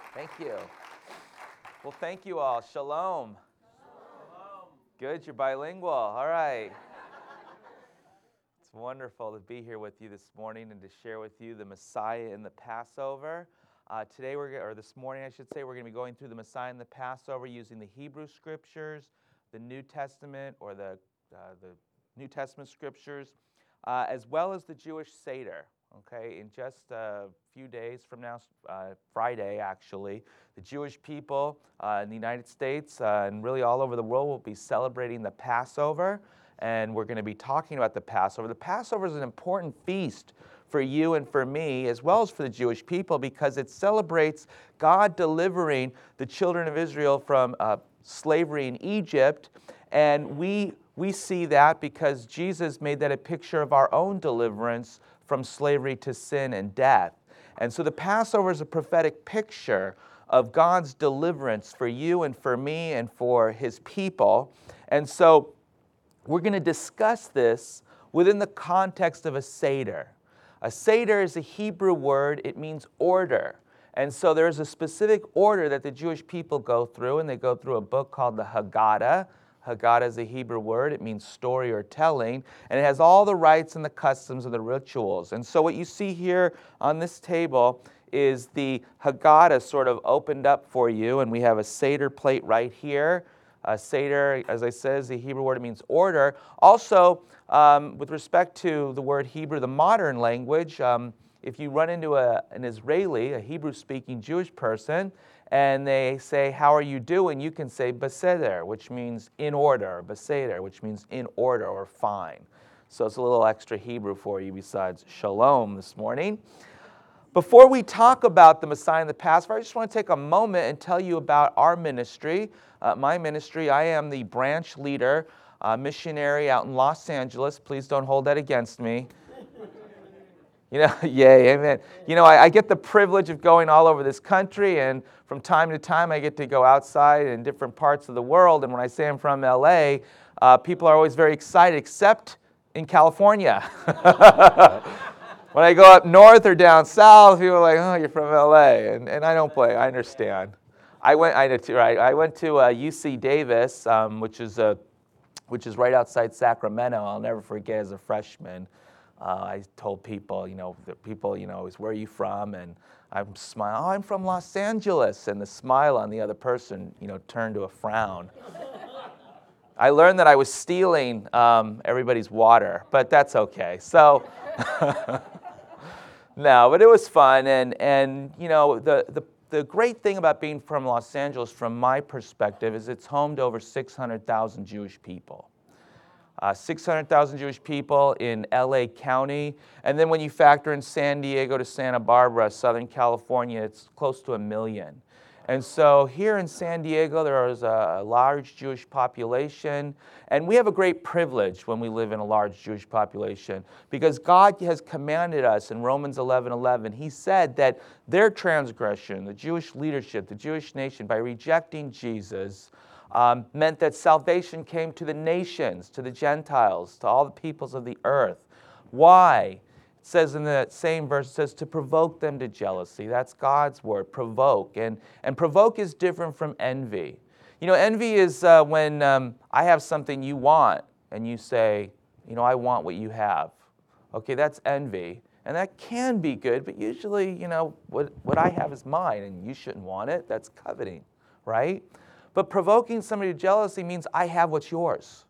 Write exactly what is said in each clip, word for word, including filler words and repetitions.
Thank you. Well, thank you all. Shalom. Shalom. Good, you're bilingual. All right. It's wonderful to be here with you this morning and to share with you the Messiah in the Passover. Uh, today, we're or this morning, I should say, we're going to be going through the Messiah in the Passover using the Hebrew Scriptures, the New Testament, or the uh, the New Testament Scriptures, uh, as well as the Jewish Seder. Okay, in just a few days from now, uh, Friday actually, the Jewish people uh, in the United States uh, and really all over the world will be celebrating the Passover, and we're going to be talking about the Passover. The Passover is an important feast for you and for me, as well as for the Jewish people, because it celebrates God delivering the children of Israel from uh, slavery in Egypt, and we we see that because Jesus made that a picture of our own deliverance from slavery to sin and death. And so the Passover is a prophetic picture of God's deliverance for you and for me and for his people. And so we're going to discuss this within the context of a Seder. A Seder is a Hebrew word. It means order. And so there's a specific order that the Jewish people go through, and they go through a book called the Haggadah. Haggadah is a Hebrew word. It means story or telling, and it has all the rites and the customs and the rituals. And so what you see here on this table is the Haggadah sort of opened up for you, and we have a Seder plate right here. Uh, Seder, as I said, is the Hebrew word. It means order. Also, um, with respect to the word Hebrew, the modern language, um, if you run into a, an Israeli, a Hebrew-speaking Jewish person, and they say, how are you doing? You can say beseder, which means in order, beseder, which means in order or fine. So it's a little extra Hebrew for you besides shalom this morning. Before we talk about the Messiah and the Passover, I just want to take a moment and tell you about our ministry. Uh, my ministry, I am the branch leader, uh, missionary out in Los Angeles. Please don't hold that against me. You know, yay, amen. You know, I, I get the privilege of going all over this country, and from time to time I get to go outside in different parts of the world. And when I say I'm from L A, uh, people are always very excited, except in California. When I go up north or down south, people are like, oh, you're from L A. And, and I don't play, I understand. I went, I did too, right? I went to uh, U C Davis, um, which is a, which is right outside Sacramento. I'll never forget as a freshman. Uh, I told people, you know, the people, you know, is where are you from? And I'm smiling, oh, I'm from Los Angeles. And the smile on the other person, you know, turned to a frown. I learned that I was stealing um, everybody's water, but that's okay. So, no, but it was fun. And, and you know, the, the, the great thing about being from Los Angeles, from my perspective, is it's home to over six hundred thousand Jewish people. Uh, six hundred thousand Jewish people in L A County. And then when you factor in San Diego to Santa Barbara, Southern California, it's close to a million. And so here in San Diego, there is a large Jewish population. And we have a great privilege when we live in a large Jewish population, because God has commanded us in Romans eleven eleven. He said that their transgression, the Jewish leadership, the Jewish nation, by rejecting Jesus, Um, meant that salvation came to the nations, to the Gentiles, to all the peoples of the earth. Why? It says in the same verse, it says to provoke them to jealousy. That's God's word, provoke. And, and provoke is different from envy. You know, envy is uh, when um, I have something you want, and you say, you know, I want what you have. Okay, that's envy. And that can be good, but usually, you know, what, what I have is mine, and you shouldn't want it. That's coveting, right? But provoking somebody to jealousy means I have what's yours.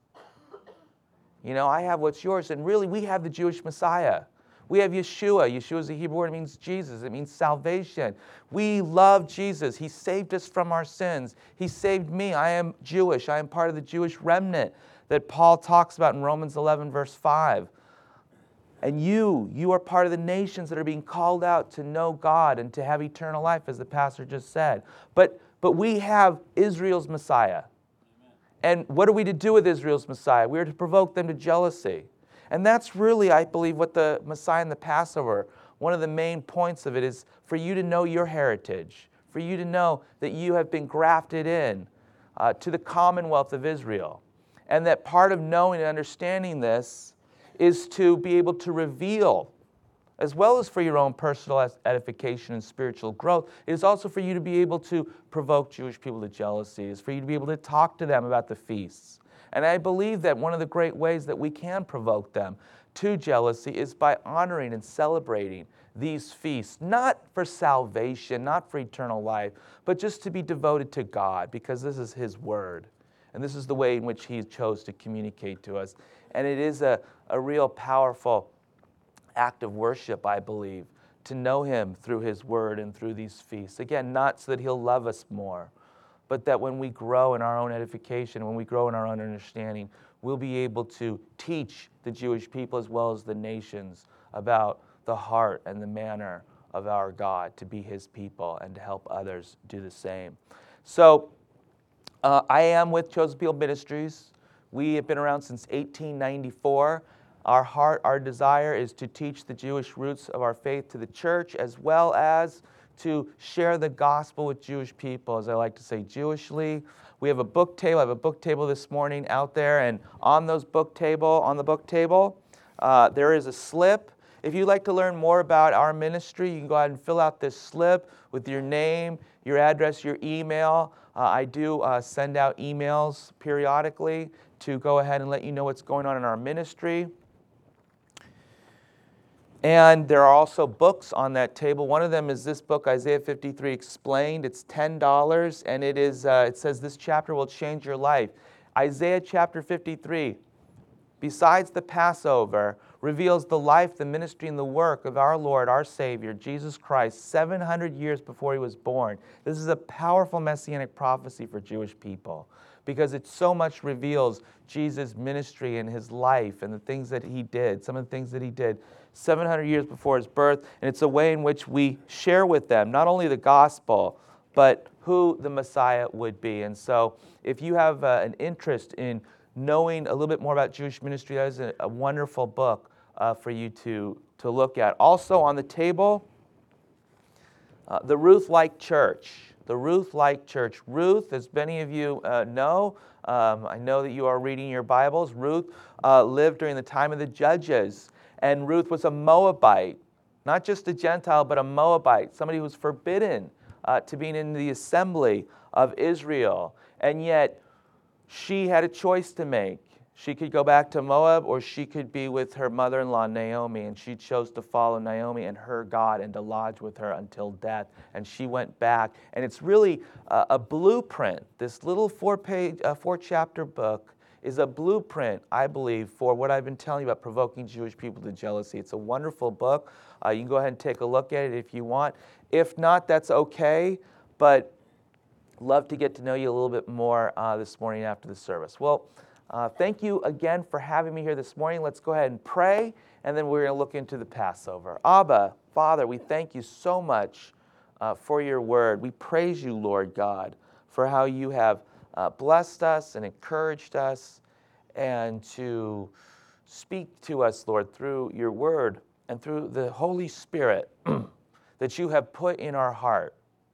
You know, I have what's yours. And really, we have the Jewish Messiah. We have Yeshua. Yeshua is a Hebrew word. It means Jesus. It means salvation. We love Jesus. He saved us from our sins. He saved me. I am Jewish. I am part of the Jewish remnant that Paul talks about in Romans eleven, verse five. And you, you are part of the nations that are being called out to know God and to have eternal life, as the pastor just said. But But we have Israel's Messiah. Amen. And what are we to do with Israel's Messiah? We are to provoke them to jealousy. And that's really, I believe, what the Messiah and the Passover, one of the main points of it is for you to know your heritage, for you to know that you have been grafted in uh, to the commonwealth of Israel. And that part of knowing and understanding this is to be able to reveal as well as for your own personal edification and spiritual growth. It is also for you to be able to provoke Jewish people to jealousy. It is for you to be able to talk to them about the feasts. And I believe that one of the great ways that we can provoke them to jealousy is by honoring and celebrating these feasts, not for salvation, not for eternal life, but just to be devoted to God, because this is His Word. And this is the way in which He chose to communicate to us. And it is a, a real powerful act of worship, I believe, to know Him through His Word and through these feasts. Again, not so that He'll love us more, but that when we grow in our own edification, when we grow in our own understanding, we'll be able to teach the Jewish people as well as the nations about the heart and the manner of our God, to be His people and to help others do the same. So uh, I am with Chosen People Ministries. We have been around since eighteen ninety-four. Our heart, our desire is to teach the Jewish roots of our faith to the church, as well as to share the gospel with Jewish people, as I like to say, Jewishly. We have a book table. I have a book table this morning out there, and on those book table, on the book table, uh, there is a slip. If you'd like to learn more about our ministry, you can go ahead and fill out this slip with your name, your address, your email. Uh, I do uh, send out emails periodically to go ahead and let you know what's going on in our ministry. And there are also books on that table. One of them is this book, Isaiah fifty-three Explained. It's ten dollars, and it is. Uh, it says this chapter will change your life. Isaiah chapter fifty-three, besides the Passover, reveals the life, the ministry, and the work of our Lord, our Savior, Jesus Christ, seven hundred years before He was born. This is a powerful messianic prophecy for Jewish people, because it so much reveals Jesus' ministry and His life and the things that He did, some of the things that He did seven hundred years before His birth. And it's a way in which we share with them not only the gospel, but who the Messiah would be. And so if you have uh, an interest in knowing a little bit more about Jewish ministry, that is a, a wonderful book uh, for you to, to look at. Also on the table, uh, the Ruth-like Church. The Ruth-like Church. Ruth, as many of you uh, know, um, I know that you are reading your Bibles. Ruth uh, lived during the time of the Judges, and Ruth was a Moabite, not just a Gentile, but a Moabite, somebody who was forbidden uh, to be in the assembly of Israel. And yet, she had a choice to make. She could go back to Moab, or she could be with her mother-in-law, Naomi, and she chose to follow Naomi and her God and to lodge with her until death. And she went back. And it's really uh, a blueprint. This little four-page, uh, four-chapter book is a blueprint, I believe, for what I've been telling you about provoking Jewish people to jealousy. It's a wonderful book. Uh, you can go ahead and take a look at it if you want. If not, that's okay, but love to get to know you a little bit more uh, this morning after the service. Well, uh, thank you again for having me here this morning. Let's go ahead and pray, and then we're going to look into the Passover. Abba, Father, we thank you so much uh, for your word. We praise you, Lord God, for how you have Uh, blessed us and encouraged us, and to speak to us, Lord, through your word and through the Holy Spirit that you have put in our heart,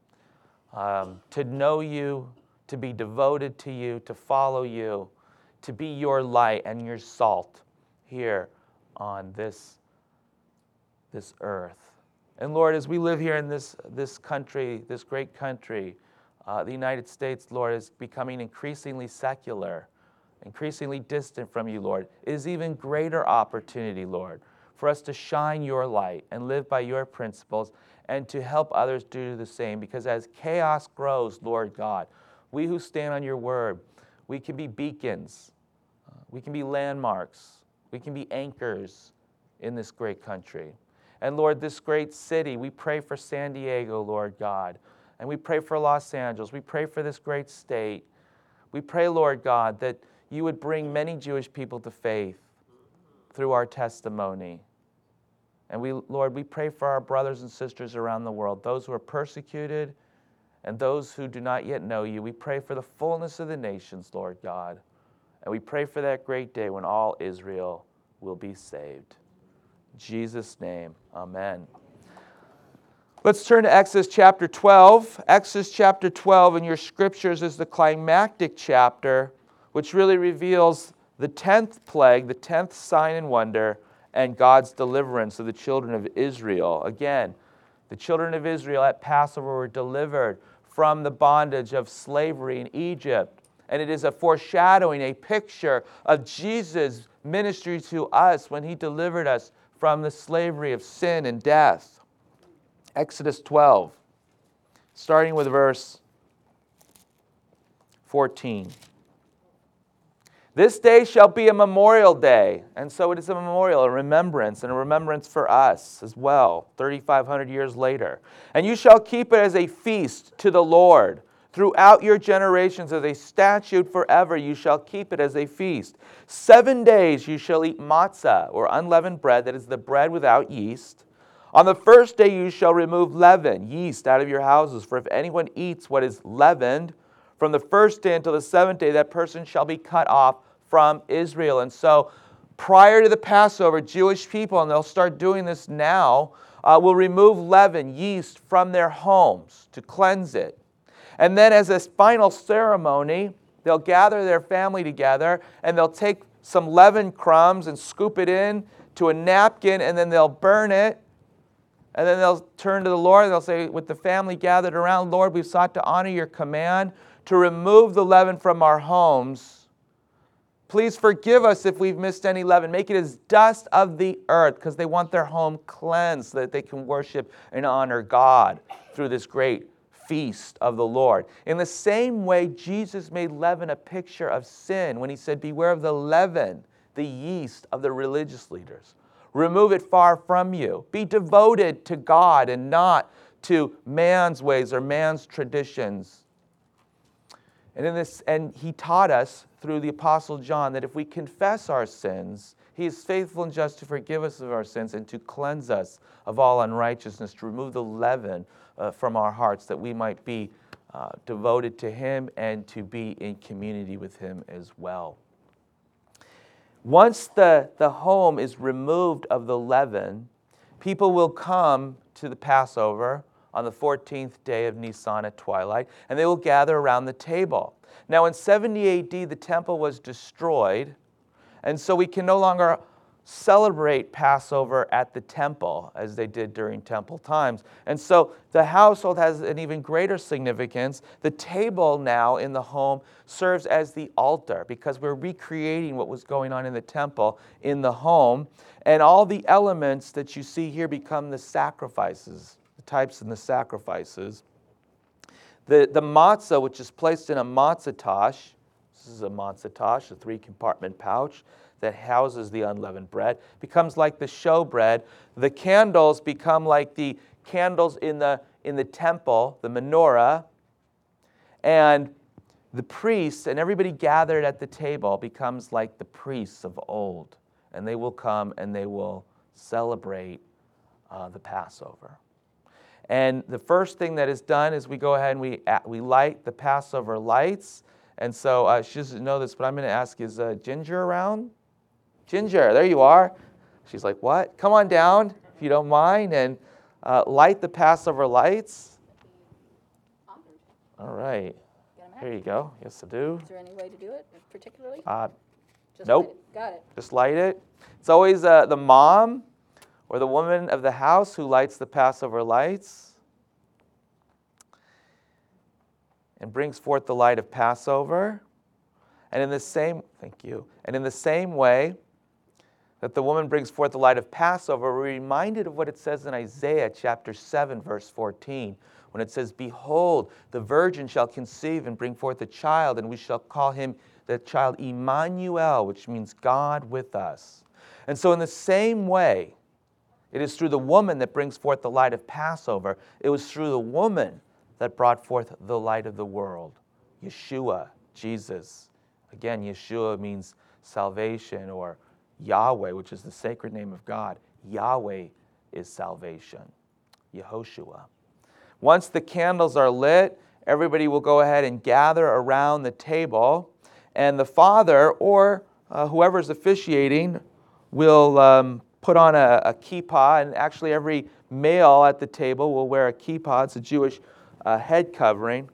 um, to know you, to be devoted to you, to follow you, to be your light and your salt here on this, this earth. And Lord, as we live here in this, this country, this great country, Uh, the United States, Lord, is becoming increasingly secular, increasingly distant from you, Lord. It is even greater opportunity, Lord, for us to shine your light and live by your principles and to help others do the same. Because as chaos grows, Lord God, we who stand on your word, we can be beacons, uh, we can be landmarks, we can be anchors in this great country. And Lord, this great city, we pray for San Diego, Lord God. And we pray for Los Angeles. We pray for this great state. We pray, Lord God, that you would bring many Jewish people to faith through our testimony. And we, Lord, we pray for our brothers and sisters around the world, those who are persecuted and those who do not yet know you. We pray for the fullness of the nations, Lord God. And we pray for that great day when all Israel will be saved. In Jesus' name, amen. Let's turn to Exodus chapter twelve. Exodus chapter twelve in your scriptures is the climactic chapter, which really reveals the tenth plague, the tenth sign and wonder, and God's deliverance of the children of Israel. Again, the children of Israel at Passover were delivered from the bondage of slavery in Egypt. And it is a foreshadowing, a picture of Jesus' ministry to us when he delivered us from the slavery of sin and death. Exodus twelve, starting with verse fourteen. This day shall be a memorial day. And so it is a memorial, a remembrance, and a remembrance for us as well, thirty-five hundred years later. And you shall keep it as a feast to the Lord. Throughout your generations, as a statute forever, you shall keep it as a feast. Seven days you shall eat matzah, or unleavened bread, that is the bread without yeast. On the first day you shall remove leaven, yeast, out of your houses. For if anyone eats what is leavened, from the first day until the seventh day, that person shall be cut off from Israel. And so prior to the Passover, Jewish people, and they'll start doing this now, uh, will remove leaven, yeast, from their homes to cleanse it. And then as a final ceremony, they'll gather their family together and they'll take some leavened crumbs and scoop it in to a napkin, and then they'll burn it. And then they'll turn to the Lord and they'll say, with the family gathered around, Lord, we've sought to honor your command to remove the leaven from our homes. Please forgive us if we've missed any leaven. Make it as dust of the earth, because they want their home cleansed so that they can worship and honor God through this great feast of the Lord. In the same way, Jesus made leaven a picture of sin when he said, beware of the leaven, the yeast of the religious leaders. Remove it far from you. Be devoted to God and not to man's ways or man's traditions. And in this, and he taught us through the Apostle John that if we confess our sins, he is faithful and just to forgive us of our sins and to cleanse us of all unrighteousness, to remove the leaven uh, from our hearts, that we might be uh, devoted to him and to be in community with him as well. Once the, the home is removed of the leaven, people will come to the Passover on the fourteenth day of Nisan at twilight, and they will gather around the table. Now in seventy A D, the temple was destroyed, and so we can no longer celebrate Passover at the temple as they did during temple times. And so the household has an even greater significance. The table now in the home serves as the altar, because we're recreating what was going on in the temple in the home. And all the elements that you see here become the sacrifices, the types and the sacrifices. The, the matzah, which is placed in a matzah tash, this is a matzah tash, a three-compartment pouch that houses the unleavened bread, becomes like the showbread. The candles become like the candles in the, in the temple, the menorah. And the priests and everybody gathered at the table becomes like the priests of old. And they will come and they will celebrate uh, the Passover. And the first thing that is done is we go ahead and we, we light the Passover lights. And so uh, she doesn't know this, but I'm going to ask, is uh, Ginger around? Ginger, there you are. She's like, what? Come on down, if you don't mind, and uh, light the Passover lights. All right. Here you go. Yes, I do. Is there any way to do it particularly? Uh, Just nope. light it. Got it. Just light it. It's always uh, the mom or the woman of the house who lights the Passover lights and brings forth the light of Passover. And in the same, thank you, and in the same way that the woman brings forth the light of Passover, we're reminded of what it says in Isaiah chapter seven, verse fourteen, when it says, behold, the virgin shall conceive and bring forth a child, and we shall call him, the child, Emmanuel, which means God with us. And so in the same way, it is through the woman that brings forth the light of Passover. It was through the woman that brought forth the light of the world, Yeshua, Jesus. Again, Yeshua means salvation, or Yahweh, which is the sacred name of God. Yahweh is salvation, Yehoshua. Once the candles are lit, everybody will go ahead and gather around the table, and the father or uh, whoever's officiating will um, put on a, a kippah, and actually every male at the table will wear a kippah. It's a Jewish uh, head covering.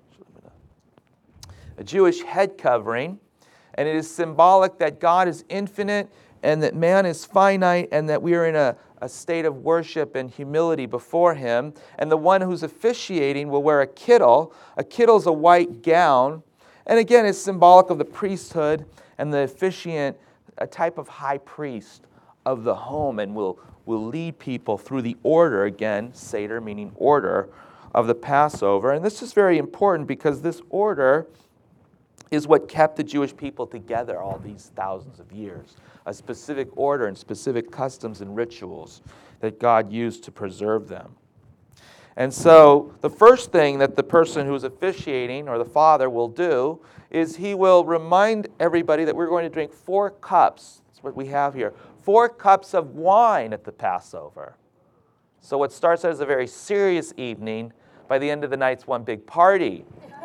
A Jewish head covering. And it is symbolic that God is infinite and that man is finite, and that we are in a, a state of worship and humility before him. And the one who's officiating will wear a kittle. A kittle is a white gown. And again, it's symbolic of the priesthood, and the officiant, a type of high priest of the home, and will, will lead people through the order, again, Seder meaning order, of the Passover. And this is very important because this order is what kept the Jewish people together all these thousands of years. A specific order and specific customs and rituals that God used to preserve them. And so the first thing that the person who is officiating, or the father, will do is he will remind everybody that we're going to drink four cups. That's what we have here. Four cups of wine at the Passover. So what starts out as a very serious evening, by the end of the night, it's one big party.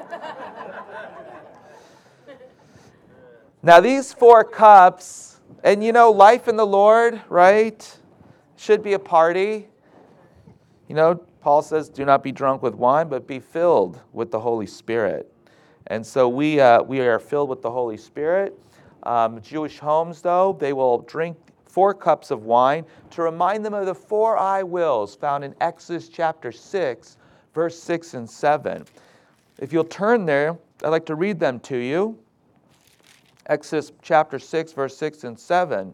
Now these four cups, and you know, life in the Lord, right, should be a party. You know, Paul says, do not be drunk with wine, but be filled with the Holy Spirit. And so we uh, we are filled with the Holy Spirit. Um, Jewish homes, though, they will drink four cups of wine to remind them of the four I wills found in Exodus chapter six, verse six and seven. If you'll turn there, I'd like to read them to you. Exodus chapter six, verse six and seven.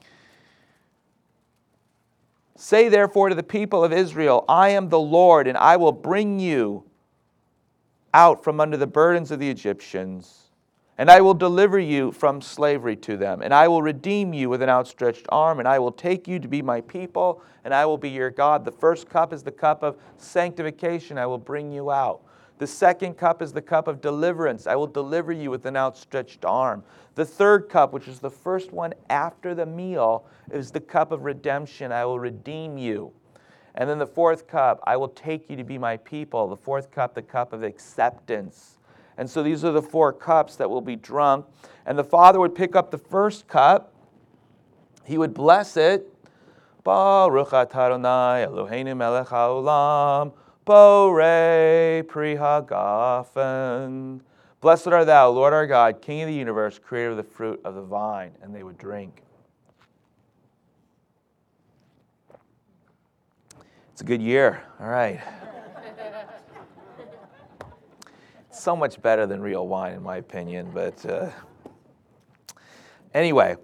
Say therefore to the people of Israel, I am the Lord, and I will bring you out from under the burdens of the Egyptians, and I will deliver you from slavery to them, and I will redeem you with an outstretched arm, and I will take you to be my people, and I will be your God. The first cup is the cup of sanctification. I will bring you out. The second cup is the cup of deliverance. I will deliver you with an outstretched arm. The third cup, which is the first one after the meal, is the cup of redemption. I will redeem you. And then the fourth cup, I will take you to be my people. The fourth cup, the cup of acceptance. And so these are the four cups that will be drunk. And the father would pick up the first cup. He would bless it. Baruch atah Adonai Eloheinu melech haolam. Borei pri hagafen. Blessed are thou, Lord our God, King of the universe, creator of the fruit of the vine. And they would drink. It's a good year. All right. It's so much better than real wine, in my opinion. But uh, anyway,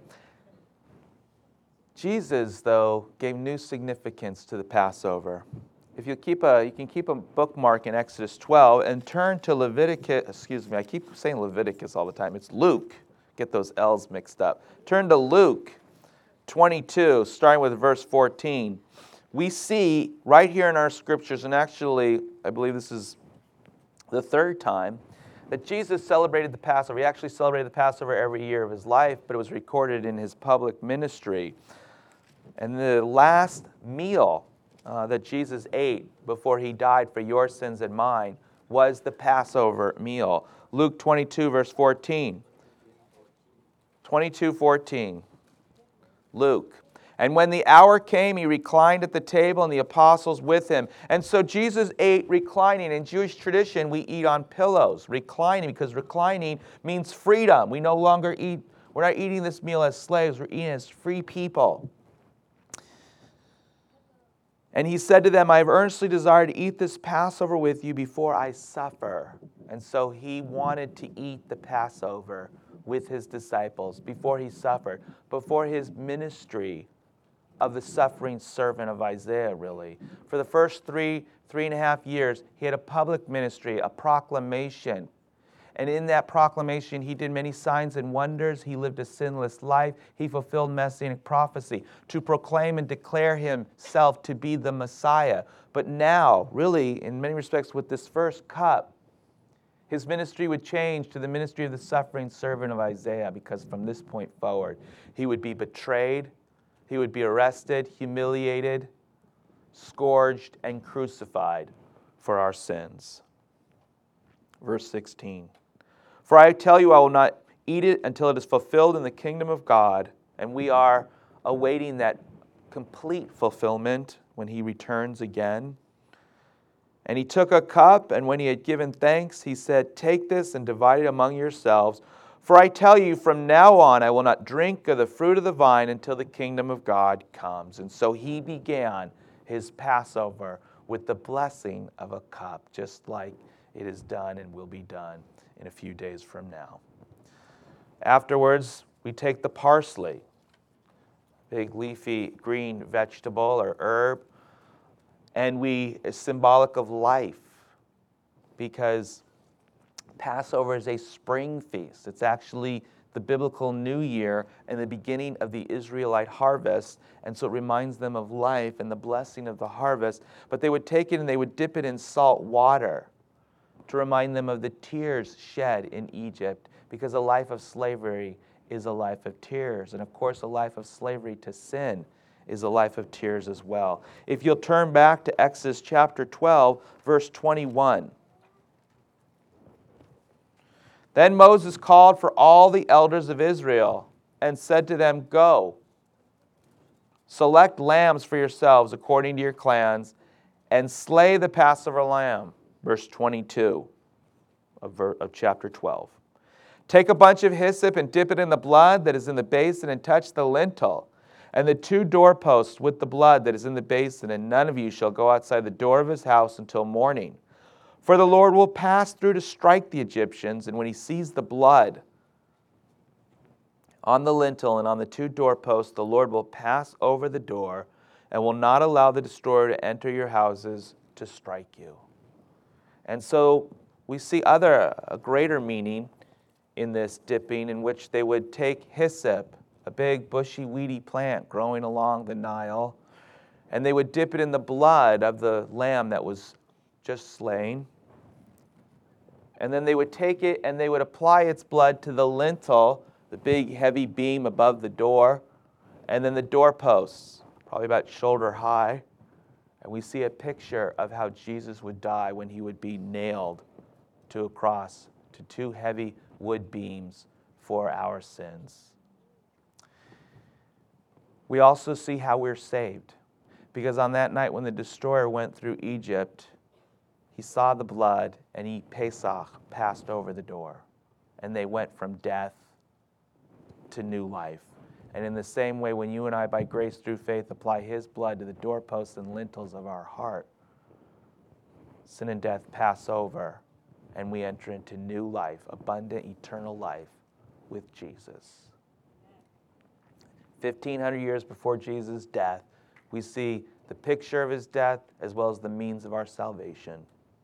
Jesus, though, gave new significance to the Passover. If you keep a, you can keep a bookmark in Exodus twelve and turn to Leviticus. Excuse me, I keep saying Leviticus all the time. It's Luke. Get those L's mixed up. Turn to Luke twenty-two, starting with verse fourteen. We see right here in our scriptures, and actually, I believe this is the third time, that Jesus celebrated the Passover. He actually celebrated the Passover every year of his life, but it was recorded in his public ministry. And the last meal uh, that Jesus ate before he died for your sins and mine was the Passover meal. Luke twenty-two, verse fourteen. twenty-two, fourteen. Luke. And when the hour came, he reclined at the table, and the apostles with him. And so Jesus ate reclining. In Jewish tradition, we eat on pillows, reclining, because reclining means freedom. We no longer eat, we're not eating this meal as slaves, we're eating as free people. And he said to them, I have earnestly desired to eat this Passover with you before I suffer. And so he wanted to eat the Passover with his disciples before he suffered, before his ministry of the suffering servant of Isaiah, really. For the first three, three and a half years, he had a public ministry, a proclamation. And in that proclamation, he did many signs and wonders. He lived a sinless life. He fulfilled messianic prophecy to proclaim and declare himself to be the Messiah. But now, really, in many respects, with this first cup, his ministry would change to the ministry of the suffering servant of Isaiah, because from this point forward, he would be betrayed, he would be arrested, humiliated, scourged, and crucified for our sins. Verse sixteen. For I tell you, I will not eat it until it is fulfilled in the kingdom of God. And we are awaiting that complete fulfillment when he returns again. And he took a cup, and when he had given thanks, he said, take this and divide it among yourselves. For I tell you, from now on I will not drink of the fruit of the vine until the kingdom of God comes. And so he began his Passover with the blessing of a cup, just like it is done and will be done in a few days from now. Afterwards, we take the parsley, big leafy green vegetable or herb, and we is symbolic of life, because Passover is a spring feast. It's actually the biblical New Year and the beginning of the Israelite harvest, and so it reminds them of life and the blessing of the harvest. But they would take it and they would dip it in salt water to remind them of the tears shed in Egypt, because a life of slavery is a life of tears. And of course, a life of slavery to sin is a life of tears as well. If you'll turn back to Exodus chapter twelve, verse twenty-one. Then Moses called for all the elders of Israel and said to them, Go, select lambs for yourselves according to your clans, and slay the Passover lamb. Verse twenty-two of, ver- of chapter twelve. Take a bunch of hyssop and dip it in the blood that is in the basin, and touch the lintel and the two doorposts with the blood that is in the basin, and none of you shall go outside the door of his house until morning. For the Lord will pass through to strike the Egyptians, and when he sees the blood on the lintel and on the two doorposts, the Lord will pass over the door and will not allow the destroyer to enter your houses to strike you. And so we see other, a greater meaning in this dipping, in which they would take hyssop, a big bushy weedy plant growing along the Nile, and they would dip it in the blood of the lamb that was just slain. And then they would take it and they would apply its blood to the lintel, the big heavy beam above the door, and then the doorposts, probably about shoulder high. And we see a picture of how Jesus would die when he would be nailed to a cross, to two heavy wood beams for our sins. We also see how we're saved, because on that night when the destroyer went through Egypt, he saw the blood, and he, Pesach, passed over the door. And they went from death to new life. And in the same way, when you and I, by grace through faith, apply his blood to the doorposts and lintels of our heart, sin and death pass over, and we enter into new life, abundant, eternal life with Jesus. fifteen hundred years before Jesus' death, we see the picture of his death as well as the means of our salvation.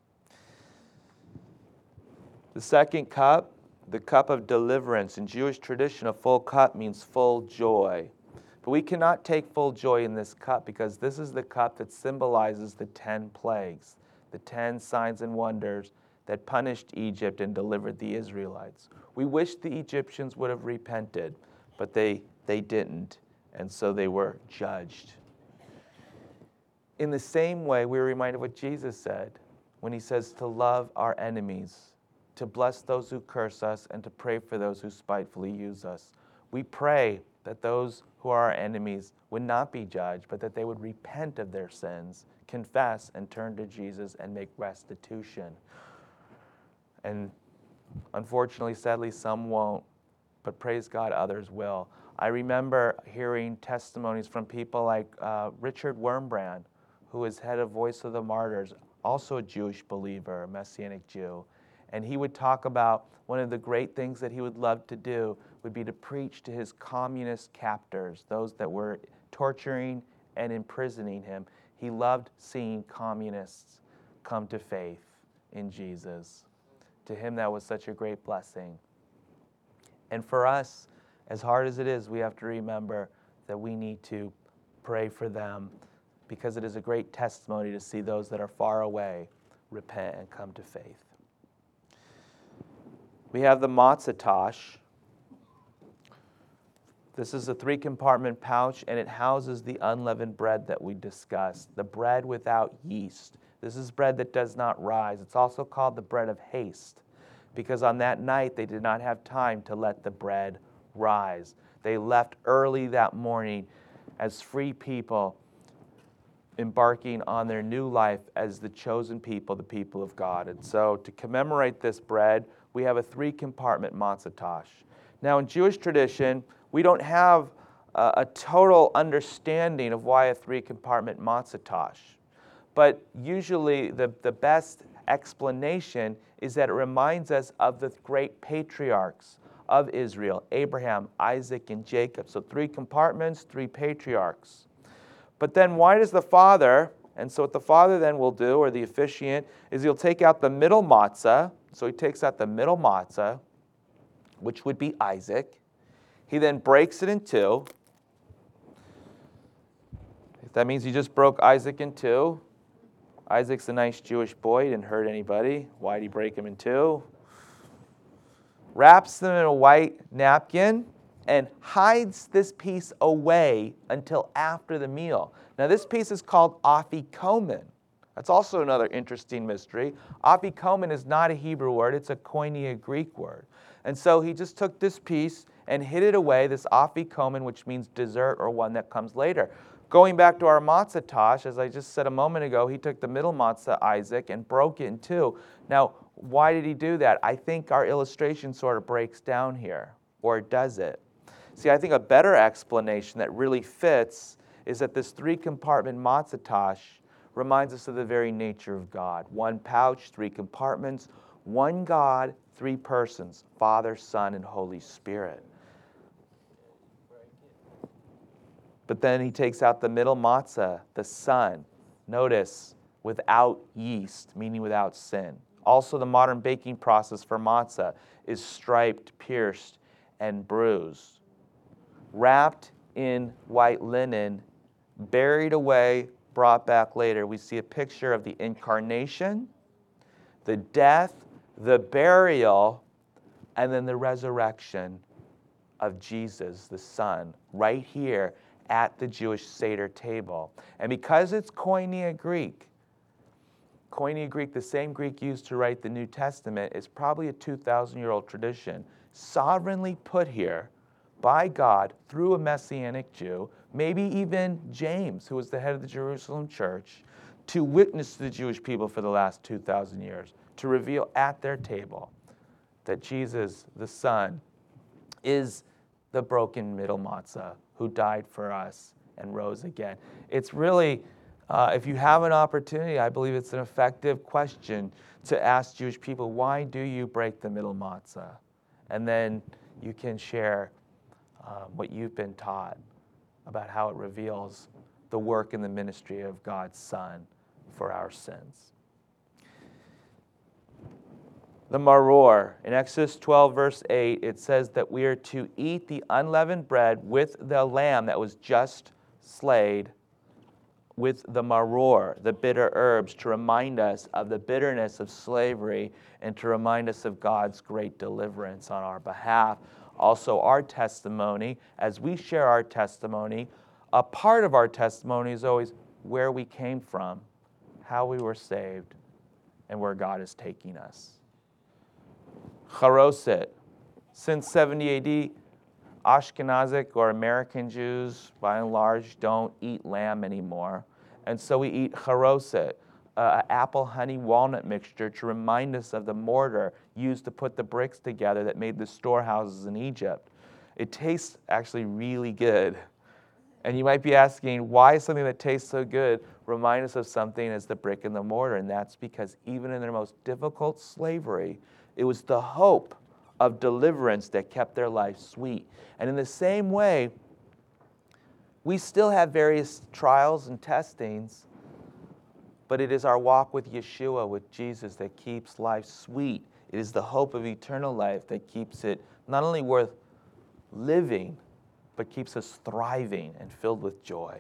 The second cup, the cup of deliverance. In Jewish tradition, a full cup means full joy. But we cannot take full joy in this cup, because this is the cup that symbolizes the ten plagues, the ten signs and wonders that punished Egypt and delivered the Israelites. We wish the Egyptians would have repented, but they, they didn't, and so they were judged. In the same way, we're reminded of what Jesus said when he says to love our enemies, to bless those who curse us, and to pray for those who spitefully use us. We pray that those who are our enemies would not be judged, but that they would repent of their sins, confess, and turn to Jesus and make restitution. And unfortunately, sadly, some won't, but praise God, others will. I remember hearing testimonies from people like uh, Richard Wurmbrand, who is head of Voice of the Martyrs, also a Jewish believer, a Messianic Jew. And he would talk about one of the great things that he would love to do would be to preach to his communist captors, those that were torturing and imprisoning him. He loved seeing communists come to faith in Jesus. To him, that was such a great blessing. And for us, as hard as it is, we have to remember that we need to pray for them, because it is a great testimony to see those that are far away repent and come to faith. We have the matzah tash. This is a three-compartment pouch, and it houses the unleavened bread that we discussed, the bread without yeast. This is bread that does not rise. It's also called the bread of haste, because on that night they did not have time to let the bread rise. They left early that morning as free people embarking on their new life as the chosen people, the people of God. And so to commemorate this bread, we have a three-compartment matzah tash. Now in Jewish tradition, we don't have a, a total understanding of why a three-compartment matzah tash. But usually the, the best explanation is that it reminds us of the great patriarchs of Israel, Abraham, Isaac, and Jacob. So three compartments, three patriarchs. But then why does the father, and so what the father then will do, or the officiant, is he'll take out the middle matzah. So he takes out the middle matzah, which would be Isaac. He then breaks it in two. That means he just broke Isaac in two. Isaac's a nice Jewish boy, he didn't hurt anybody. Why'd he break him in two? Wraps them in a white napkin and hides this piece away until after the meal. Now this piece is called afikomen. That's also another interesting mystery. Afikomen is not a Hebrew word, it's a Koine Greek word. And so he just took this piece and hid it away, this afikomen, which means dessert or one that comes later. Going back to our matzah tash, as I just said a moment ago, he took the middle matzah, Isaac, and broke it in two. Now, why did he do that? I think our illustration sort of breaks down here, or does it? See, I think a better explanation that really fits is that this three-compartment matzah tash reminds us of the very nature of God. One pouch, three compartments, one God, three persons, Father, Son, and Holy Spirit. But then he takes out the middle matzah, the Son. Notice, without yeast, meaning without sin. Also, the modern baking process for matzah is striped, pierced, and bruised. Wrapped in white linen, buried away, brought back later. We see a picture of the incarnation, the death, the burial, and then the resurrection of Jesus, the Son, right here at the Jewish Seder table. And because it's Koine Greek, Koine Greek, the same Greek used to write the New Testament, is probably a two thousand year old tradition, sovereignly put here by God through a Messianic Jew, maybe even James, who was the head of the Jerusalem church, to witness to the Jewish people for the last two thousand years, to reveal at their table that Jesus, the Son, is the broken middle matzah who died for us and rose again. It's really, uh, if you have an opportunity, I believe it's an effective question to ask Jewish people, why do you break the middle matzah? And then you can share uh, what you've been taught about how it reveals the work and the ministry of God's Son for our sins. The maror. In Exodus twelve, verse eight, it says that we are to eat the unleavened bread with the lamb that was just slayed, with the maror, the bitter herbs, to remind us of the bitterness of slavery and to remind us of God's great deliverance on our behalf. Also, our testimony, as we share our testimony, a part of our testimony is always where we came from, how we were saved, and where God is taking us. Charoset. Since seventy A D, Ashkenazic or American Jews, by and large, don't eat lamb anymore. And so we eat charoset, uh, an apple, honey, walnut mixture to remind us of the mortar used to put the bricks together that made the storehouses in Egypt. It tastes actually really good. And you might be asking, why is something that tastes so good remind us of something as the brick and the mortar? And that's because even in their most difficult slavery, it was the hope of deliverance that kept their life sweet. And in the same way, we still have various trials and testings, but it is our walk with Yeshua, with Jesus, that keeps life sweet. It is the hope of eternal life that keeps it not only worth living, but keeps us thriving and filled with joy.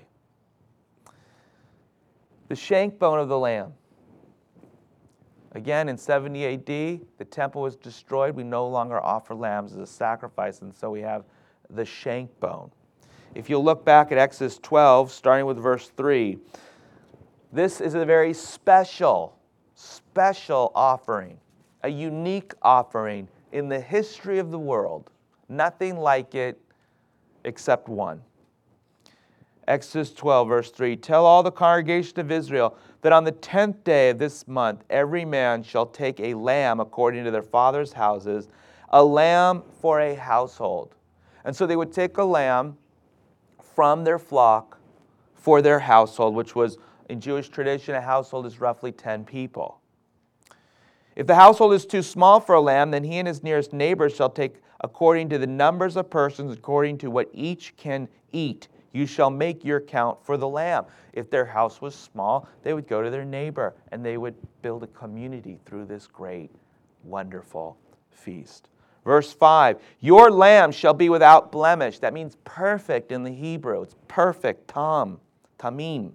The shank bone of the lamb. Again, in seventy A D, the temple was destroyed. We no longer offer lambs as a sacrifice, and so we have the shank bone. If you look back at Exodus twelve, starting with verse three, this is a very special, special offering, a unique offering in the history of the world. Nothing like it except one. Exodus twelve, verse three, tell all the congregation of Israel that on the tenth day of this month every man shall take a lamb according to their father's houses, a lamb for a household. And so they would take a lamb from their flock for their household, which was, in Jewish tradition, a household is roughly ten people. If the household is too small for a lamb, then he and his nearest neighbor shall take according to the numbers of persons, according to what each can eat. You shall make your count for the lamb. If their house was small, they would go to their neighbor, and they would build a community through this great, wonderful feast. Verse five, your lamb shall be without blemish. That means perfect in the Hebrew. It's perfect, tam, tamim.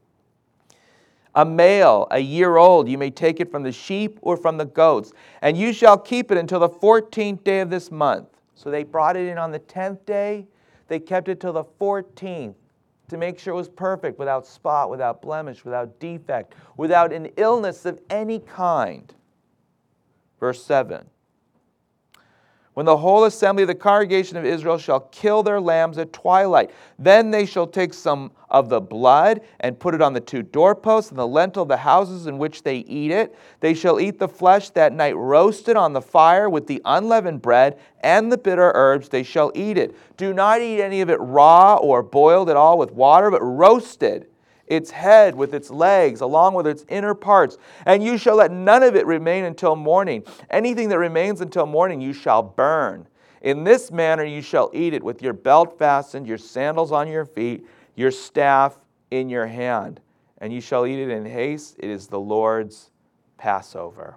A male, a year old, you may take it from the sheep or from the goats, and you shall keep it until the fourteenth day of this month. So they brought it in on the tenth day. They kept it till the fourteenth to make sure it was perfect, without spot, without blemish, without defect, without an illness of any kind. Verse seven. When the whole assembly of the congregation of Israel shall kill their lambs at twilight, then they shall take some of the blood and put it on the two doorposts and the lintel of the houses in which they eat it. They shall eat the flesh that night roasted on the fire with the unleavened bread and the bitter herbs. They shall eat it. Do not eat any of it raw or boiled at all with water, but roasted, its head with its legs, along with its inner parts. And you shall let none of it remain until morning. Anything that remains until morning you shall burn. In this manner you shall eat it, with your belt fastened, your sandals on your feet, your staff in your hand. And you shall eat it in haste. It is the Lord's Passover.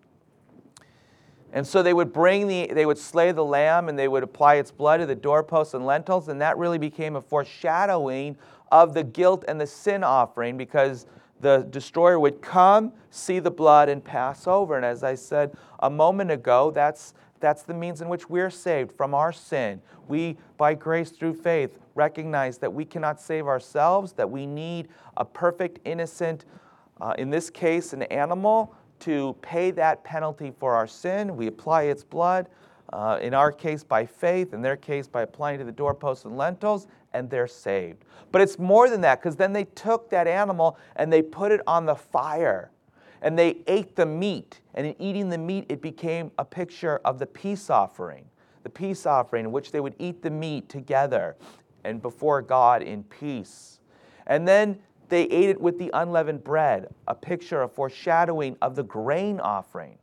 And so they would bring the, they would slay the lamb, and they would apply its blood to the doorposts and lintels, and that really became a foreshadowing of the guilt and the sin offering, because the destroyer would come, see the blood, and pass over. And as I said a moment ago, that's, that's the means in which we're saved from our sin. We, by grace through faith, recognize that we cannot save ourselves, that we need a perfect, innocent, uh, in this case, an animal, to pay that penalty for our sin. We apply its blood, uh, in our case by faith, in their case by applying to the doorposts and lintels, and they're saved. But it's more than that, because then they took that animal and they put it on the fire, and they ate the meat. And in eating the meat, it became a picture of the peace offering, the peace offering in which they would eat the meat together and before God in peace. And then they ate it with the unleavened bread, a picture, a foreshadowing of the grain offering.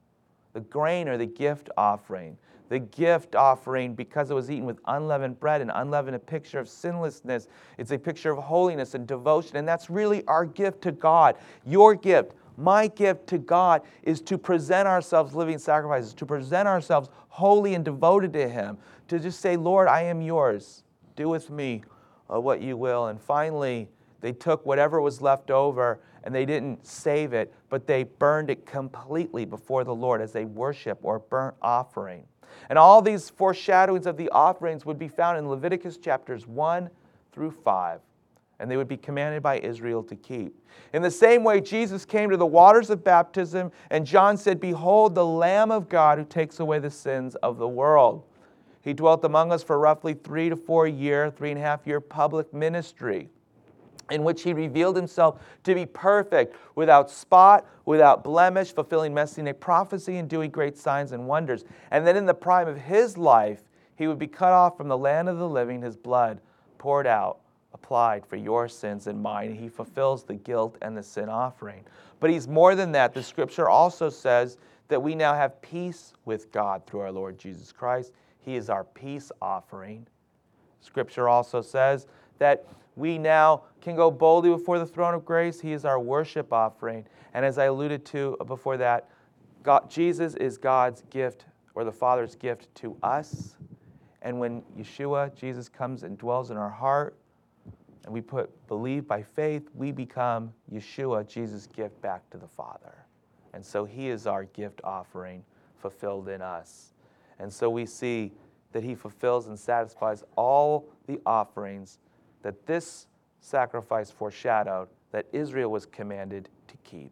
The grain, or the gift offering. The gift offering, because it was eaten with unleavened bread, and unleavened, a picture of sinlessness. It's a picture of holiness and devotion, and that's really our gift to God. Your gift, my gift to God, is to present ourselves living sacrifices, to present ourselves holy and devoted to Him, to just say, Lord, I am yours. Do with me uh, what you will. And finally, they took whatever was left over, and they didn't save it, but they burned it completely before the Lord as a worship or burnt offering. And all these foreshadowings of the offerings would be found in Leviticus chapters one through five, and they would be commanded by Israel to keep. In the same way, Jesus came to the waters of baptism, and John said, behold, the Lamb of God who takes away the sins of the world. He dwelt among us for roughly three to four year, three and a half year public ministry, in which he revealed himself to be perfect, without spot, without blemish, fulfilling messianic prophecy and doing great signs and wonders. And then in the prime of his life, he would be cut off from the land of the living, his blood poured out, applied for your sins and mine. He fulfills the guilt and the sin offering. But he's more than that. The scripture also says that we now have peace with God through our Lord Jesus Christ. He is our peace offering. Scripture also says that we now can go boldly before the throne of grace. He is our worship offering. And as I alluded to before that, God, Jesus is God's gift, or the Father's gift to us. And when Yeshua, Jesus, comes and dwells in our heart, and we put believe by faith, we become Yeshua, Jesus' gift back to the Father. And so He is our gift offering fulfilled in us. And so we see that He fulfills and satisfies all the offerings that this sacrifice foreshadowed, that Israel was commanded to keep.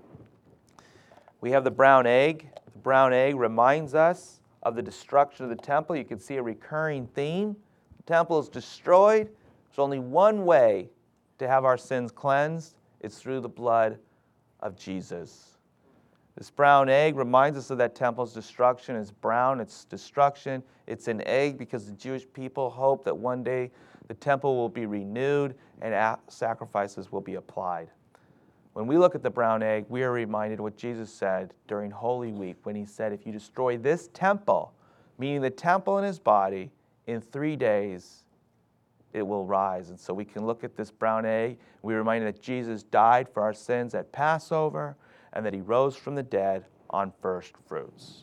We have the brown egg. The brown egg reminds us of the destruction of the temple. You can see a recurring theme. The temple is destroyed. There's only one way to have our sins cleansed. It's through the blood of Jesus. This brown egg reminds us of that temple's destruction. It's brown, it's destruction. It's an egg because the Jewish people hope that one day the temple will be renewed and sacrifices will be applied. When we look at the brown egg, we are reminded what Jesus said during Holy Week when he said, if you destroy this temple, meaning the temple in his body, in three days it will rise. And so we can look at this brown egg. We're reminded that Jesus died for our sins at Passover and that he rose from the dead on first fruits.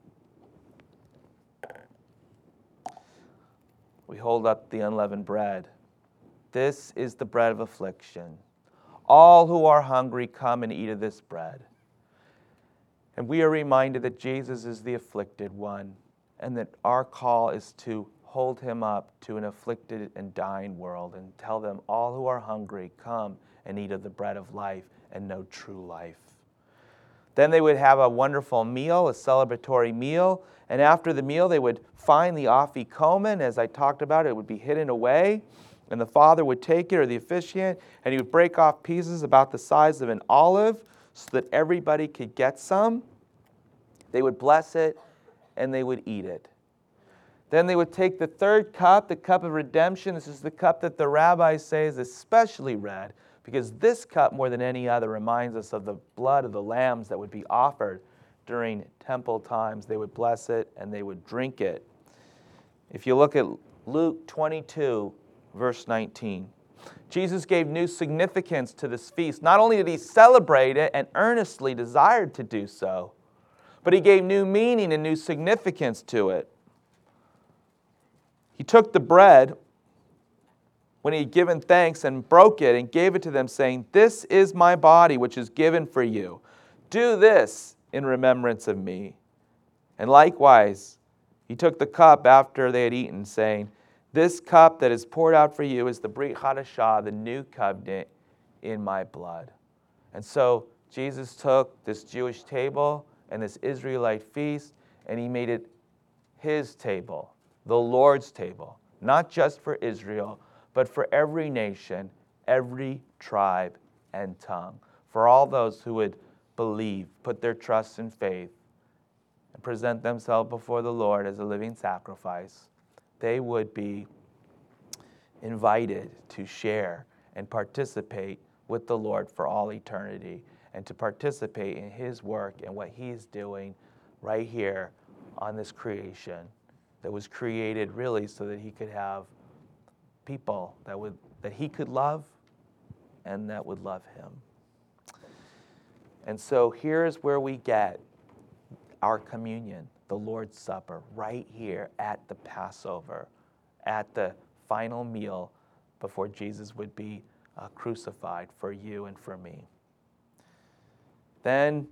We hold up the unleavened bread. This is the bread of affliction. All who are hungry, come and eat of this bread. And we are reminded that Jesus is the afflicted one, and that our call is to hold him up to an afflicted and dying world and tell them, all who are hungry, come and eat of the bread of life and know true life. Then they would have a wonderful meal, a celebratory meal, and after the meal they would find the afikomen, as I talked about. It would be hidden away. And the father would take it, or the officiant, and he would break off pieces about the size of an olive so that everybody could get some. They would bless it, and they would eat it. Then they would take the third cup, the cup of redemption. This is the cup that the rabbis say is especially red, because this cup, more than any other, reminds us of the blood of the lambs that would be offered during temple times. They would bless it, and they would drink it. If you look at Luke twenty-two, verse nineteen. Jesus gave new significance to this feast. Not only did he celebrate it and earnestly desired to do so, but he gave new meaning and new significance to it. He took the bread when he had given thanks and broke it and gave it to them, saying, this is my body which is given for you. Do this in remembrance of me. And likewise, he took the cup after they had eaten, saying, this cup that is poured out for you is the Brit Hadashah, the new covenant in my blood. And so Jesus took this Jewish table and this Israelite feast, and he made it his table, the Lord's table, not just for Israel, but for every nation, every tribe and tongue, for all those who would believe, put their trust and faith, and present themselves before the Lord as a living sacrifice. They would be invited to share and participate with the Lord for all eternity, and to participate in his work and what he's doing right here on this creation that was created really so that he could have people that would that he could love and that would love him. And so here's where we get our communion, the Lord's Supper, right here at the Passover, at the final meal before Jesus would be uh, crucified for you and for me. Then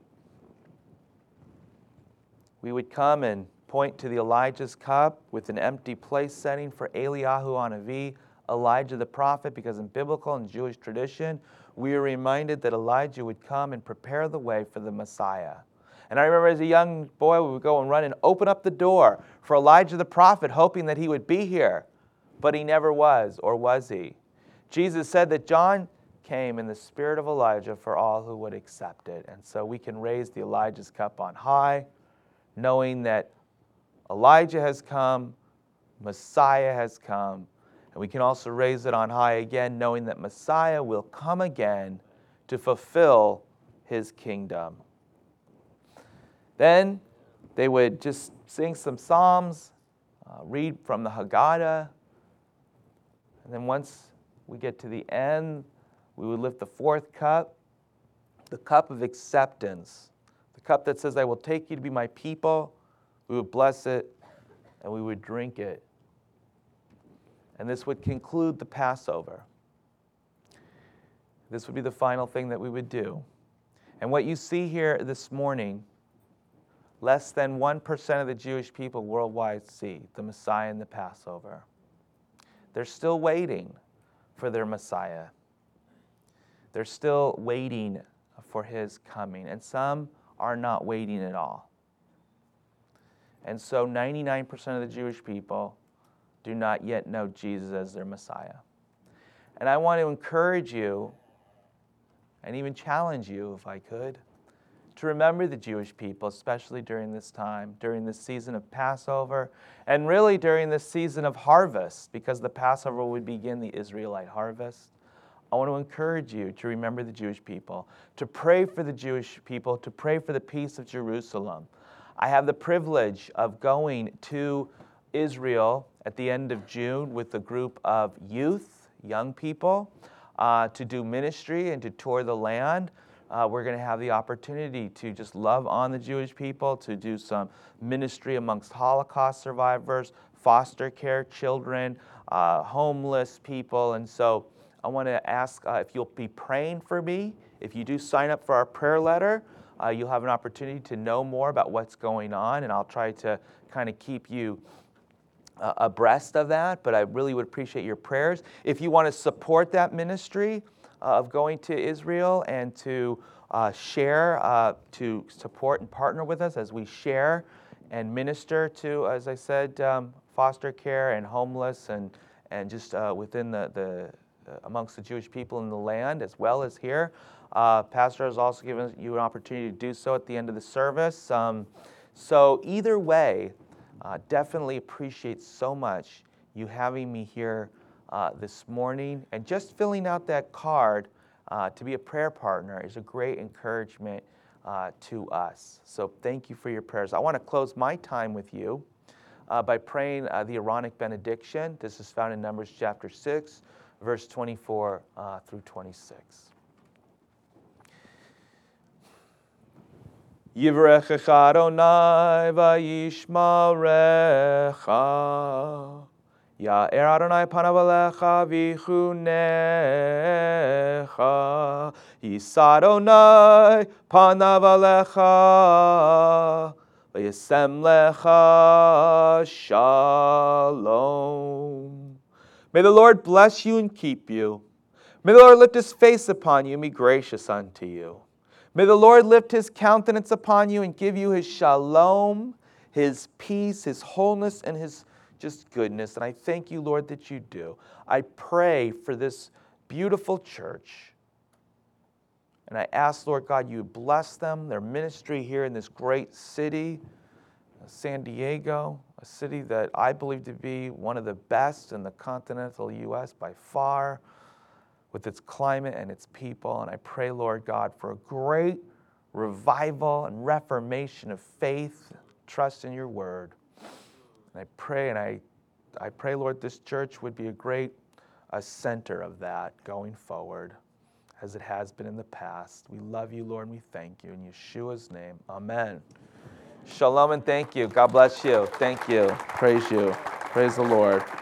we would come and point to the Elijah's cup with an empty place setting for Eliyahu Hanavi, Elijah the prophet, because in biblical and Jewish tradition, we are reminded that Elijah would come and prepare the way for the Messiah. And I remember as a young boy, we would go and run and open up the door for Elijah the prophet, hoping that he would be here. But he never was, or was he? Jesus said that John came in the spirit of Elijah for all who would accept it. And so we can raise the Elijah's cup on high, knowing that Elijah has come, Messiah has come, and we can also raise it on high again, knowing that Messiah will come again to fulfill his kingdom. Then they would just sing some psalms, uh, read from the Haggadah, and then once we get to the end, we would lift the fourth cup, the cup of acceptance, the cup that says, I will take you to be my people. We would bless it, and we would drink it. And this would conclude the Passover. This would be the final thing that we would do. And what you see here this morning, less than one percent of the Jewish people worldwide see the Messiah in the Passover. They're still waiting for their Messiah. They're still waiting for his coming. And some are not waiting at all. And so ninety-nine percent of the Jewish people do not yet know Jesus as their Messiah. And I want to encourage you and even challenge you, if I could, to remember the Jewish people, especially during this time, during this season of Passover, and really during this season of harvest, because the Passover would begin the Israelite harvest. I want to encourage you to remember the Jewish people, to pray for the Jewish people, to pray for the peace of Jerusalem. I have the privilege of going to Israel at the end of June with a group of youth, young people, uh, to do ministry and to tour the land. Uh, we're going to have the opportunity to just love on the Jewish people, to do some ministry amongst Holocaust survivors, foster care children, uh, homeless people. And so I want to ask uh, if you'll be praying for me. If you do sign up for our prayer letter, uh, you'll have an opportunity to know more about what's going on, and I'll try to kind of keep you uh, abreast of that. But I really would appreciate your prayers. If you want to support that ministry uh, of going to Israel and to uh, share, uh, to support and partner with us as we share and minister to, as I said, um, foster care and homeless and, and just uh, within the, the Uh, amongst the Jewish people in the land as well as here. Uh, Pastor has also given you an opportunity to do so at the end of the service. Um, so either way, uh, definitely appreciate so much you having me here uh, this morning. And just filling out that card uh, to be a prayer partner is a great encouragement uh, to us. So thank you for your prayers. I want to close my time with you uh, by praying uh, the Aaronic benediction. This is found in Numbers chapter six. Verse twenty-four uh, through twenty-six. Yivrechecha Adonai vayishmarecha. Ya'er Adonai panav alecha vichunecha. Yisa Adonai panav alecha vayasem lecha shalom. May the Lord bless you and keep you. May the Lord lift his face upon you and be gracious unto you. May the Lord lift his countenance upon you and give you his shalom, his peace, his wholeness, and his just goodness. And I thank you, Lord, that you do. I pray for this beautiful church. And I ask, Lord God, you bless them, their ministry here in this great city, San Diego, a city that I believe to be one of the best in the continental U S by far, with its climate and its people. And I pray, Lord God, for a great revival and reformation of faith, trust in your word. And I pray, and I, I pray, Lord, this church would be a great a center of that going forward, as it has been in the past. We love you, Lord, and we thank you. In Yeshua's name, amen. Shalom and thank you. God bless you. Thank you. Praise you. Praise the Lord.